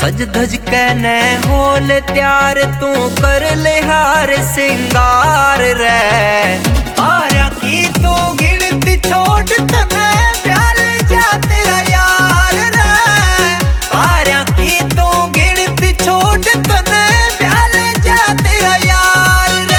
सज धज के न होल त्यार तू कर ले हार सिंगार रे। आर्या की तू गिनती छोड़ तने प्यार जा तेरा यार रे। आर्या की तू गिनती छोड़ तने प्यार जा तेरा यार रे।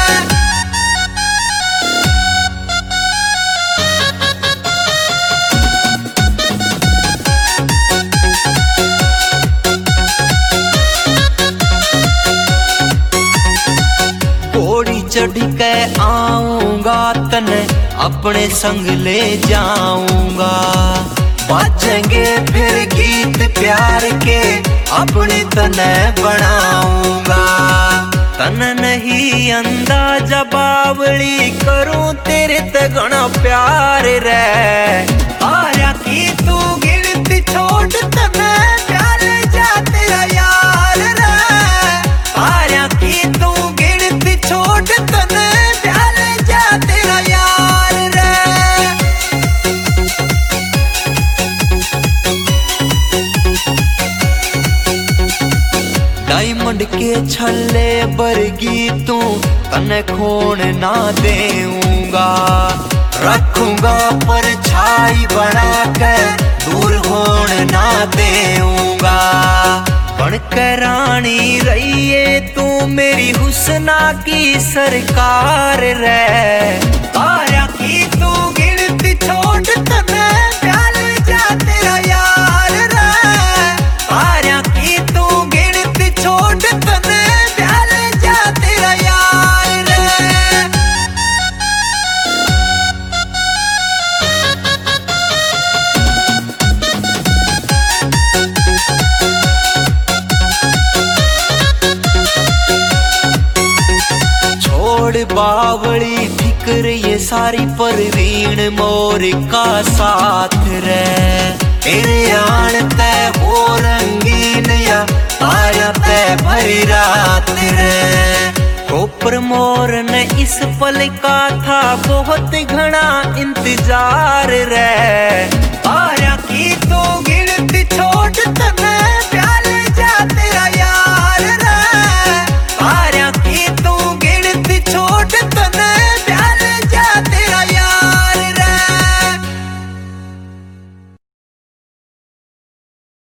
घोड़ी चढ़ के आऊंगा तने अपने संग ले जाऊंगा। बाजेंगे फिर गीत प्यार के अपने तने बनाऊंगा। तन नहीं अंदाजा बावली करूं तेरे तगना प्यार रे। आर्या की तू गिनती छोड़ तने प्यार जा तेरा यार रे। आर्या की तू गिनती छोड़ तने प्यार जा तेरा यार रे। डायमंड के छल्ले बरगी तू तने खोन ना देऊंगा। रखूंगा परछाई बना के दूर होन ना देऊंगा। बनकर रानी रहिए तू मेरी हुस्ना की सरकार रे। आर्या की तू गिनती छोड़ तने प्यार जा तेरा यार रे। आर्या की तू गिनती छोड़ तने प्यार जा तेरा यार रे। छोड़ बावली फिक्र ये सारी परवीन मोर का साथ रे। तेरे आन ते हो रंगीन या आर्या ते भरी रात रे। कोपर मोर ने इस पल का था बहुत घना इंतजार रे। आर्या की तो